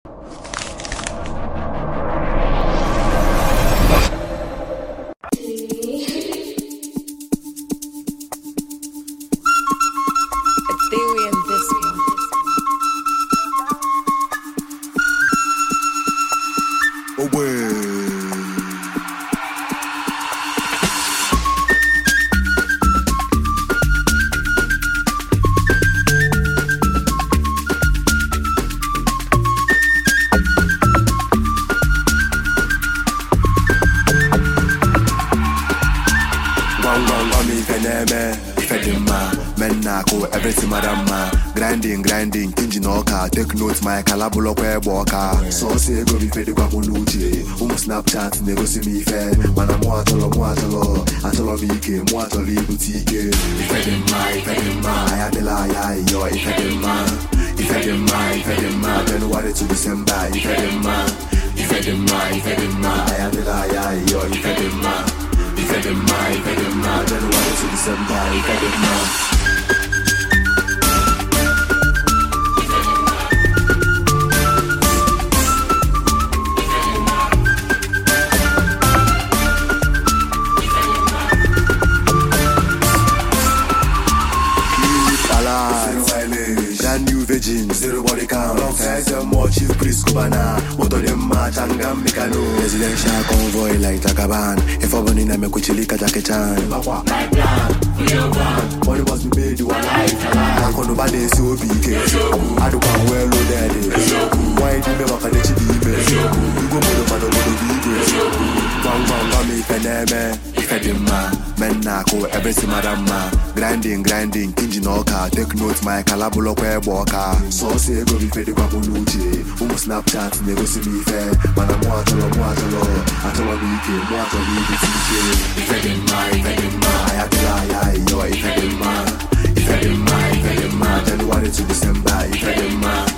Everything madama, grinding, kinji noka, take notes my calabulo kwe boka. So say go be fed kwa muluji, Snapchat nego see me fair. Man I'm atolo, atolo vike, atolo boutique. If I am the lie, yo, if I am January to December, if I am I am the lie, yo, if I am January to December, if I am zero body count. Alongside them more chief priest Kubana. Moto dem match and gam mikano. Residential convoy like Takaban. If I burn in a mekuchilika Jackie-chan. My plan, your plan. Money must be made, you are life. I can't nobody see OPK. I don't want well loaded. Why do you never catch the best? You go for the man of the Bang, me peneme. If I demand, men nako, everything madama. Grinding, kinji noka, take notes my calabulo kwe boka. So say go be fed kwa muluji, Snapchat nego see me fair. Man I'm atolo, atolo wiki, atolo boutique. If I demand, I have to lie, yo, if I demand, January to December, if I demand.